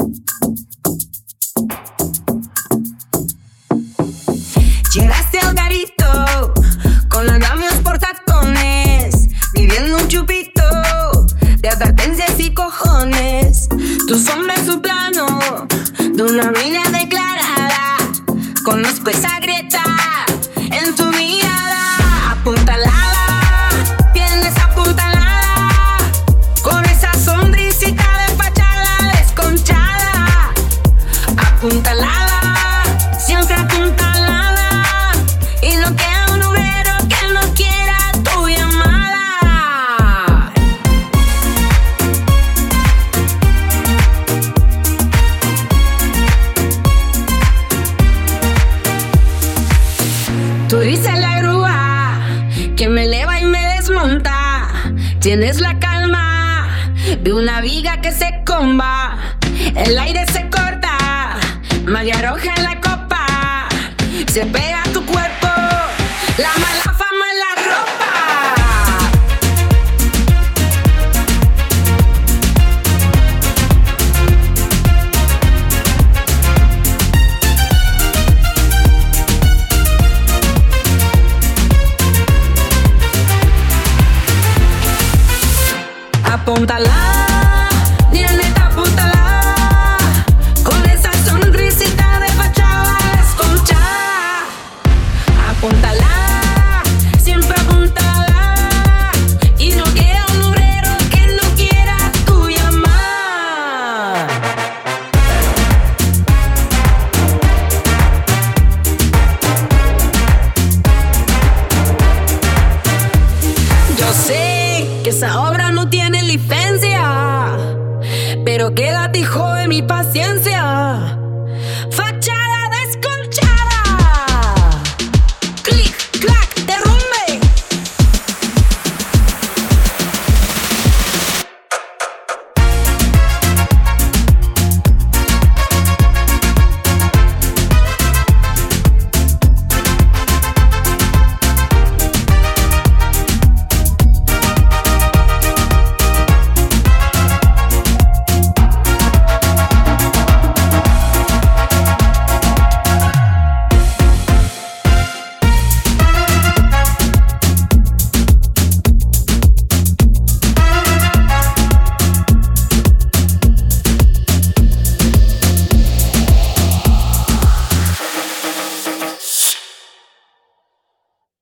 Llegaste al garito con los labios por tacones, pidiendo un chupito de advertencias y cojones. Tu sombra es su plano de una vida declarada. Conozco esa grieta en tu mirada. Apuntalada, tienes apuntalada, con esa sonrisita de fachada desconchada. Apuntalada, siempre apuntalada, y no queda un obrero que no quiera tu llamada. Tú dices la grúa que me eleva y me desmonta. Tienes la calma de una viga que se comba. El aire se corta, magia roja en la copa. Se pega a tu cuerpo la mala fama en la ropa. Apúntala, neta, apúntala, con esa sonrisita de fachada desconchada. Apúntala, siempre apúntala, y no queda un obrero que no quiera tu llamada. Yo sé que esa obra no tiene licencia, pero quédate, hijo de mi paciencia.